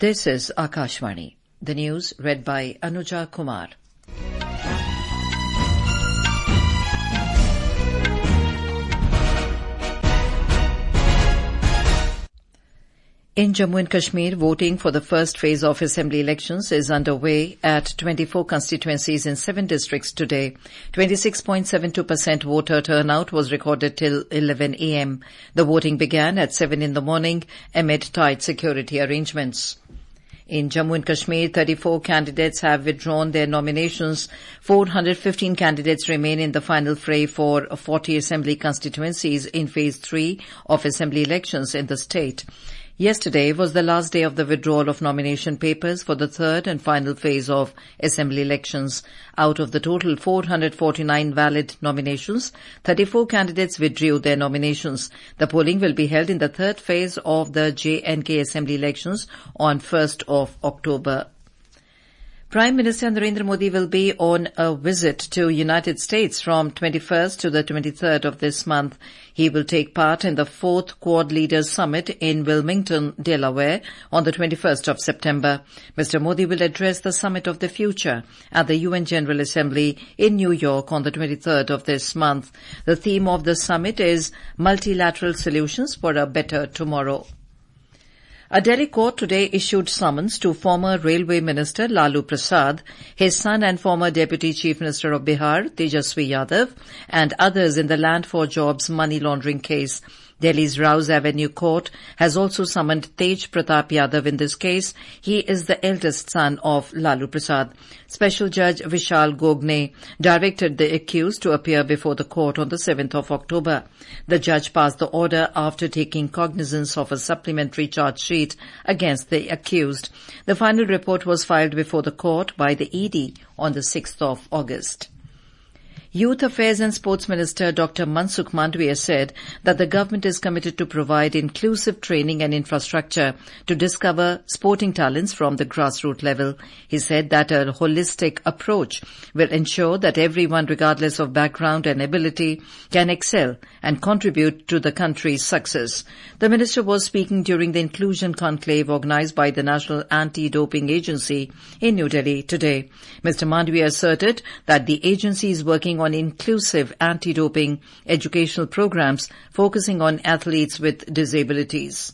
This is Akashvani. The news read by Anuja Kumar. In Jammu and Kashmir, voting for the first phase of assembly elections is underway at 24 constituencies in 7 districts today. 26.72% voter turnout was recorded till 11 a.m. The voting began at 7 in the morning amid tight security arrangements. In Jammu and Kashmir, 34 candidates have withdrawn their nominations. 415 candidates remain in the final fray for 40 assembly constituencies in Phase 3 of assembly elections in the state. Yesterday was the last day of the withdrawal of nomination papers for the third and final phase of assembly elections. Out of the total 449 valid nominations, 34 candidates withdrew their nominations. The polling will be held in the third phase of the J&K assembly elections on 1st of October. Prime Minister Narendra Modi will be on a visit to United States from 21st to the 23rd of this month. He will take part in the 4th Quad Leaders Summit in Wilmington, Delaware on the 21st of September. Mr. Modi will address the Summit of the Future at the UN General Assembly in New York on the 23rd of this month. The theme of the summit is Multilateral Solutions for a Better Tomorrow. A Delhi court today issued summons to former Railway Minister Lalu Prasad, his son and former Deputy Chief Minister of Bihar, Tejaswi Yadav, and others in the Land for Jobs money laundering case. Delhi's Rouse Avenue Court has also summoned Tej Pratap Yadav in this case. He is the eldest son of Lalu Prasad. Special Judge Vishal Gogne directed the accused to appear before the court on the 7th of October. The judge passed the order after taking cognizance of a supplementary charge sheet against the accused. The final report was filed before the court by the ED on the 6th of August. Youth Affairs and Sports Minister Dr. Mansukh Mandavia said that the government is committed to provide inclusive training and infrastructure to discover sporting talents from the grassroots level. He said that a holistic approach will ensure that everyone, regardless of background and ability, can excel and contribute to the country's success. The minister was speaking during the Inclusion Conclave organized by the National Anti-Doping Agency in New Delhi today. Mr. Mandavia asserted that the agency is working on inclusive anti-doping educational programs focusing on athletes with disabilities.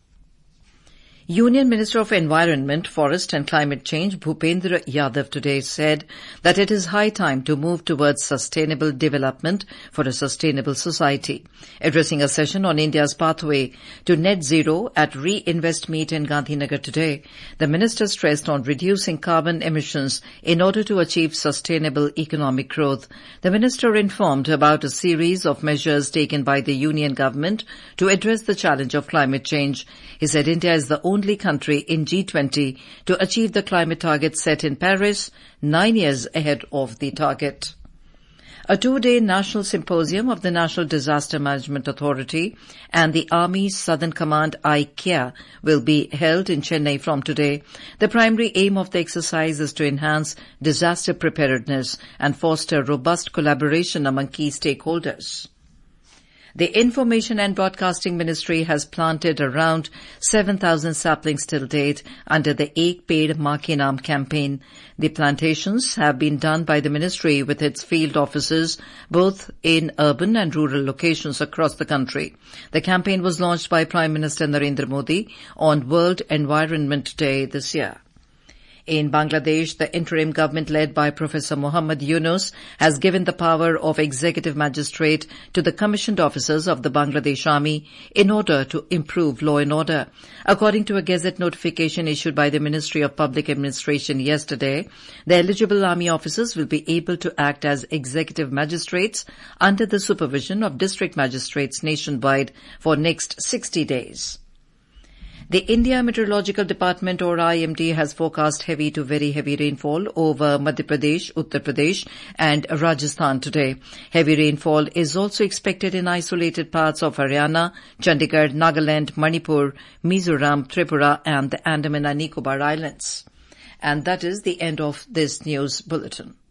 Union Minister of Environment, Forest and Climate Change Bhupendra Yadav today said that it is high time to move towards sustainable development for a sustainable society. Addressing a session on India's pathway to net zero at Reinvest Meet in Gandhinagar today, the minister stressed on reducing carbon emissions in order to achieve sustainable economic growth. The minister informed about a series of measures taken by the union government to address the challenge of climate change. He said India is the only country in G20 to achieve the climate target set in Paris 9 years ahead of the target. A 2-day national symposium of the National Disaster Management Authority and the Army's Southern Command IKEA will be held in Chennai from today. The primary aim of the exercise is to enhance disaster preparedness and foster robust collaboration among key stakeholders. The Information and Broadcasting Ministry has planted around 7,000 saplings till date under the Ek Ped Maa Ke Naam campaign. The plantations have been done by the ministry with its field offices both in urban and rural locations across the country. The campaign was launched by Prime Minister Narendra Modi on World Environment Day this year. In Bangladesh, the interim government led by Professor Muhammad Yunus has given the power of executive magistrate to the commissioned officers of the Bangladesh Army in order to improve law and order. According to a Gazette notification issued by the Ministry of Public Administration yesterday, the eligible Army officers will be able to act as executive magistrates under the supervision of district magistrates nationwide for next 60 days. The India Meteorological Department or IMD has forecast heavy to very heavy rainfall over Madhya Pradesh, Uttar Pradesh and Rajasthan today. Heavy rainfall is also expected in isolated parts of Haryana, Chandigarh, Nagaland, Manipur, Mizoram, Tripura and the Andaman and Nicobar Islands. And that is the end of this news bulletin.